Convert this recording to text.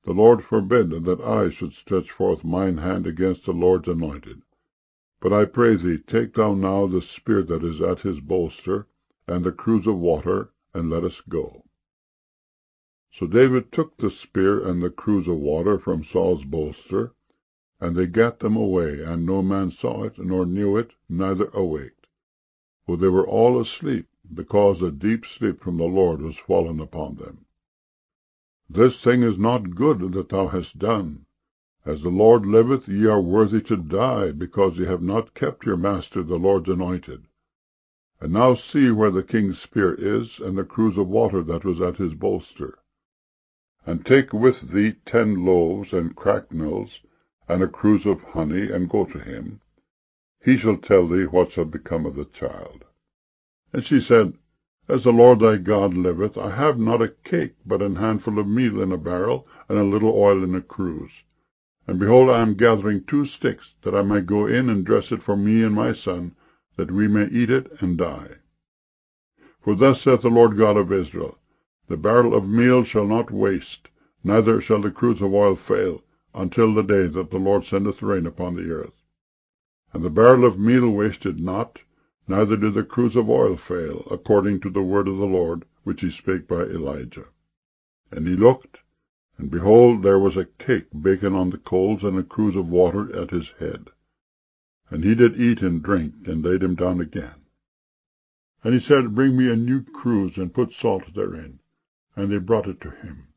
The Lord forbid that I should stretch forth mine hand against the Lord's anointed. But I pray thee, take thou now the spear that is at his bolster, and the cruse of water, and let us go. So David took the spear and the cruse of water from Saul's bolster, and they gat them away, and no man saw it, nor knew it, neither awaked. For they were all asleep, because a deep sleep from the Lord was fallen upon them. This thing is not good that thou hast done. As the Lord liveth, ye are worthy to die, because ye have not kept your master the Lord's anointed. And now see where the king's spear is, and the cruse of water that was at his bolster. And take with thee 10 loaves and cracknels, and a cruse of honey, and go to him. He shall tell thee what shall become of the child. And she said, As the Lord thy God liveth, I have not a cake, but an handful of meal in a barrel, and a little oil in a cruse. And behold, I am gathering 2 sticks, that I may go in and dress it for me and my son, that we may eat it and die. For thus saith the Lord God of Israel, The barrel of meal shall not waste, neither shall the cruse of oil fail, until the day that the Lord sendeth rain upon the earth. And the barrel of meal wasted not, neither did the cruse of oil fail, according to the word of the Lord, which he spake by Elijah. And he looked, and behold, there was a cake baken on the coals, and a cruse of water at his head. And he did eat and drink, and laid him down again. And he said, Bring me a new cruse, and put salt therein. And they brought it to him.